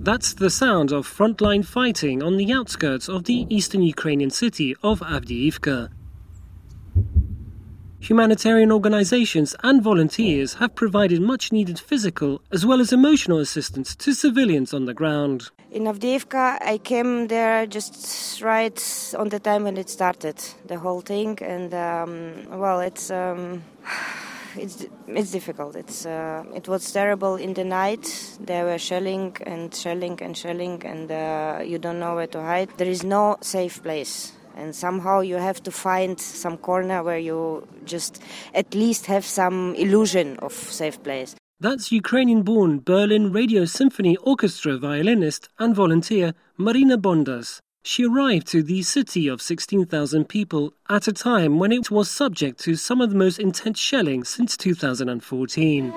That's the sound of frontline fighting on the outskirts of the eastern Ukrainian city of Avdiivka. Humanitarian organizations and volunteers have provided much-needed physical as well as emotional assistance to civilians on the ground. In Avdiivka, I came there just right on the time when it started, the whole thing, and it's difficult. It was terrible in the night. They were shelling, and you don't know where to hide. There is no safe place. And somehow you have to find some corner where you just at least have some illusion of safe place. That's Ukrainian-born Berlin Radio Symphony Orchestra violinist and volunteer Marina Bondas. She arrived to the city of 16,000 people at a time when it was subject to some of the most intense shelling since 2014.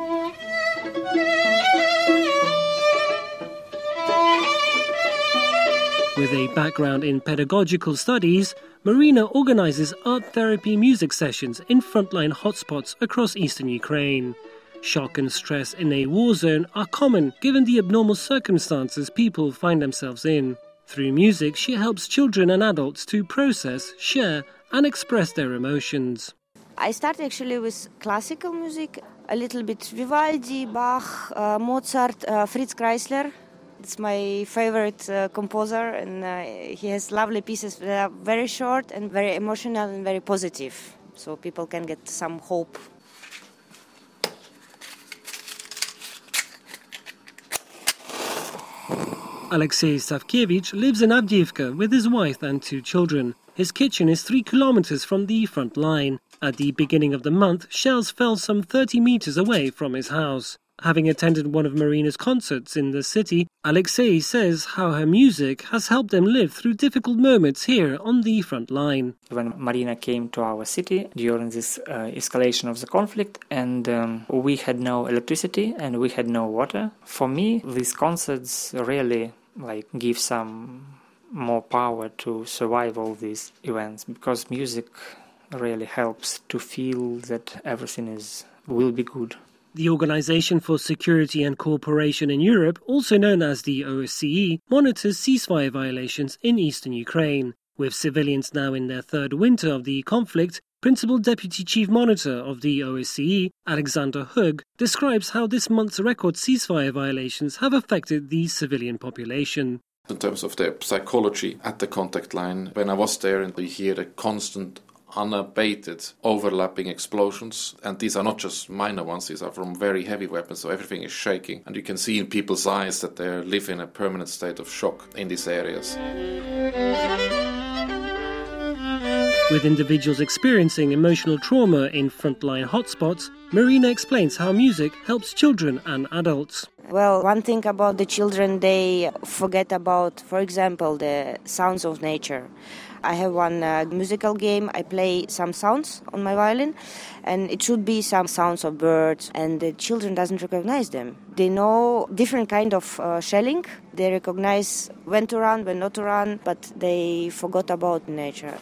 With a background in pedagogical studies, Marina organizes art therapy music sessions in frontline hotspots across eastern Ukraine. Shock and stress in a war zone are common given the abnormal circumstances people find themselves in. Through music, she helps children and adults to process, share, and express their emotions. I started actually with classical music, a little bit Vivaldi, Bach, Mozart, Fritz Kreisler. It's my favorite composer, and he has lovely pieces that are very short and very emotional and very positive, so people can get some hope. Alexei Savkievich lives in Avdiivka with his wife and 2 children. His kitchen is 3 kilometers from the front line. At the beginning of the month, shells fell some 30 meters away from his house. Having attended one of Marina's concerts in the city, Alexei says how her music has helped them live through difficult moments here on the front line. When Marina came to our city during this escalation of the conflict, and we had no electricity and we had no water, for me these concerts really give some more power to survive all these events, because music really helps to feel that everything will be good. The Organization for Security and Cooperation in Europe, also known as the OSCE, monitors ceasefire violations in eastern Ukraine. With civilians now in their 3rd winter of the conflict, Principal Deputy Chief Monitor of the OSCE, Alexander Hug, describes how this month's record ceasefire violations have affected the civilian population. In terms of their psychology at the contact line, when I was there, and we hear the constant unabated overlapping explosions, and these are not just minor ones, these are from very heavy weapons, so everything is shaking, and you can see in people's eyes that they live in a permanent state of shock in these areas. With individuals experiencing emotional trauma in frontline hotspots, Marina explains how music helps children and adults. Well, one thing about the children, they forget about, for example, the sounds of nature. I have one musical game. I play some sounds on my violin, and it should be some sounds of birds, and the children doesn't recognize them. They know different kind of shelling. They recognize when to run, when not to run, but they forgot about nature.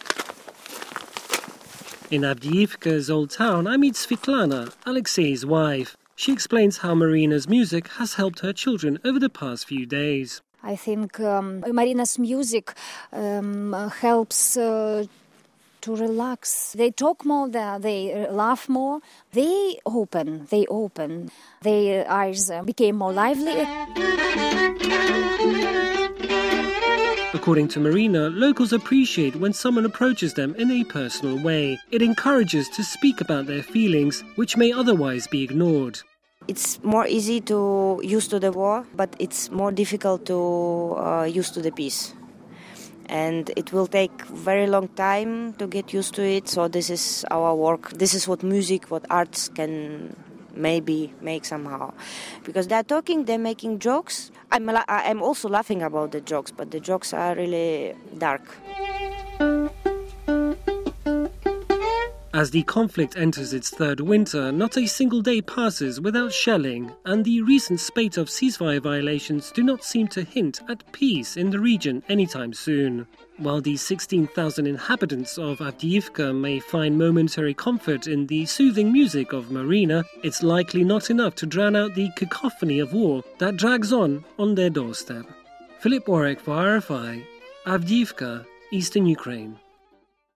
In Avdiivka's old town, I meet Svetlana, Alexei's wife. She explains how Marina's music has helped her children over the past few days. I think Marina's music helps to relax. They talk more, they laugh more, they open. Their eyes became more lively. According to Marina, locals appreciate when someone approaches them in a personal way. It encourages to speak about their feelings, which may otherwise be ignored. It's more easy to used to the war, but it's more difficult to used to the peace. And it will take very long time to get used to it. So this is our work. This is what music, what arts can maybe make somehow. Because they're talking, they're making jokes. I'm also laughing about the jokes, but the jokes are really dark. As the conflict enters its third winter, not a single day passes without shelling, and the recent spate of ceasefire violations do not seem to hint at peace in the region anytime soon. While the 16,000 inhabitants of Avdiivka may find momentary comfort in the soothing music of Marina, it's likely not enough to drown out the cacophony of war that drags on their doorstep. Philip Warwick for RFI, Avdiivka, Eastern Ukraine.